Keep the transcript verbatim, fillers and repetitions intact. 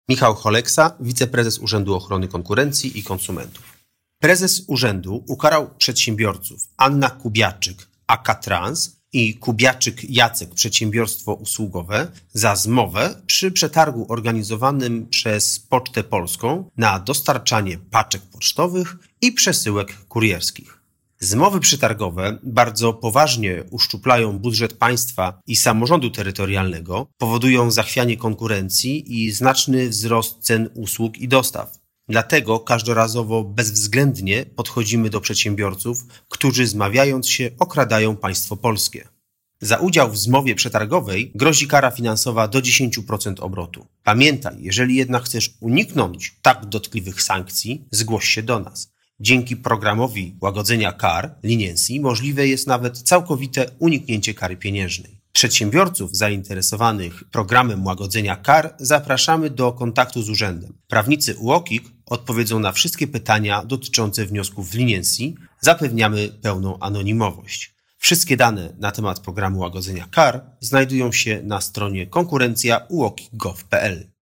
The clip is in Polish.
Michał Choleksa, wiceprezes Urzędu Ochrony Konkurencji i Konsumentów. Prezes urzędu ukarał przedsiębiorców Anna Kubiaczyk, A K Trans i Kubiaczyk Jacek, przedsiębiorstwo usługowe, za zmowę przy przetargu organizowanym przez Pocztę Polską na dostarczanie paczek pocztowych i przesyłek kurierskich. Zmowy przetargowe bardzo poważnie uszczuplają budżet państwa i samorządu terytorialnego, powodują zachwianie konkurencji i znaczny wzrost cen usług i dostaw. Dlatego każdorazowo bezwzględnie podchodzimy do przedsiębiorców, którzy zmawiając się okradają państwo polskie. Za udział w zmowie przetargowej grozi kara finansowa do dziesięć procent obrotu. Pamiętaj, jeżeli jednak chcesz uniknąć tak dotkliwych sankcji, zgłoś się do nas. Dzięki programowi łagodzenia kar, leniency, możliwe jest nawet całkowite uniknięcie kary pieniężnej. Przedsiębiorców zainteresowanych programem łagodzenia kar zapraszamy do kontaktu z urzędem. Prawnicy U O K I K odpowiedzą na wszystkie pytania dotyczące wniosków w leniency. Zapewniamy pełną anonimowość. Wszystkie dane na temat programu łagodzenia kar znajdują się na stronie konkurencja u o k i kropka gov kropka p l.